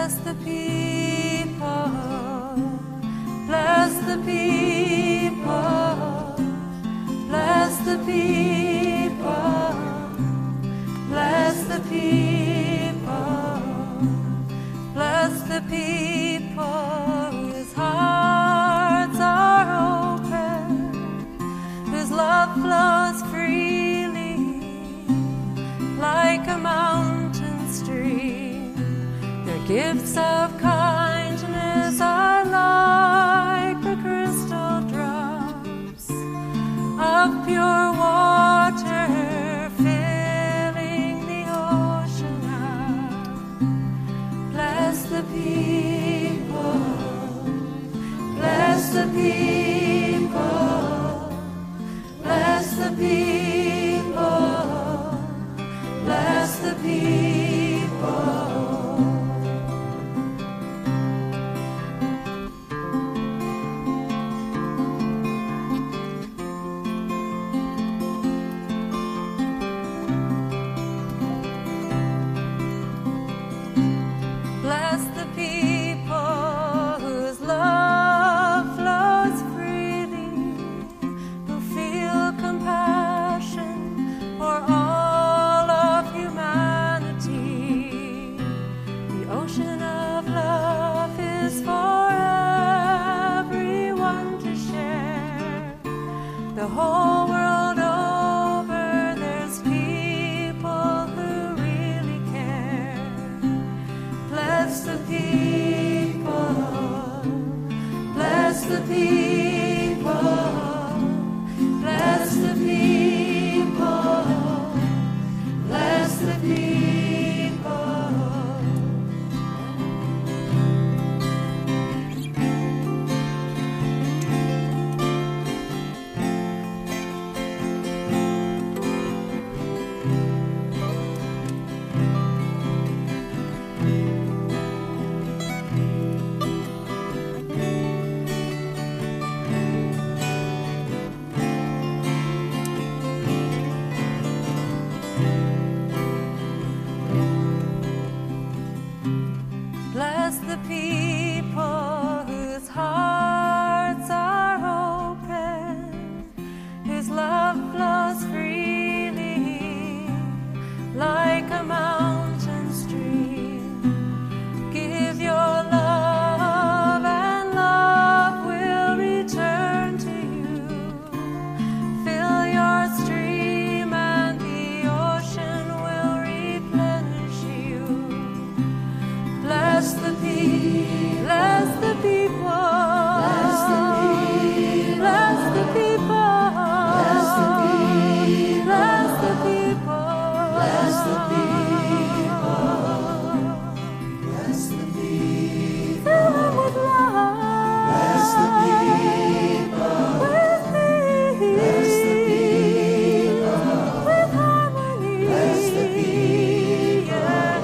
Bless the people, bless the people, bless the people, bless the people, bless the people whose hearts are open, whose love flows freely like a mountain stream. Their gifts of kindness are like the crystal drops of pure water filling the ocean up. Bless the people, bless the people, bless the people, bless the people. Bless the people whose love flows freely, who feel compassion for all of humanity. The ocean of love is for everyone to share. The whole world over, there's people who really care. Bless the people, bless the people, bless the people, bless the people. Bless the people whose hearts are open, whose love flows freely like a mountain stream. Give your love and love will return to you. Fill your stream and the ocean will replenish you. Bless the people, bless the people, bless the people, bless the people, bless the people, bless the people, bless the people, fill them with love, bless the people, with peace, bless the people, with harmony, bless the people,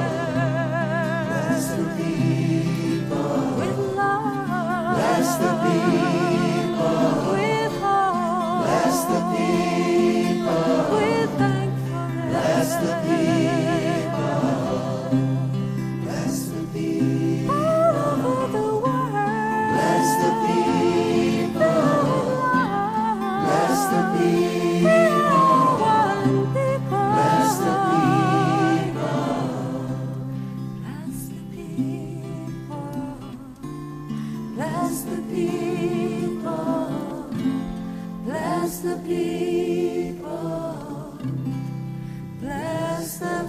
bless the people, with love, bless the people, with hope, bless the people, with thankfulness, bless the people, bless the people, all over the world, bless the people, bless the people, one people, bless the people, bless the people, bless the people, bless the people, bless the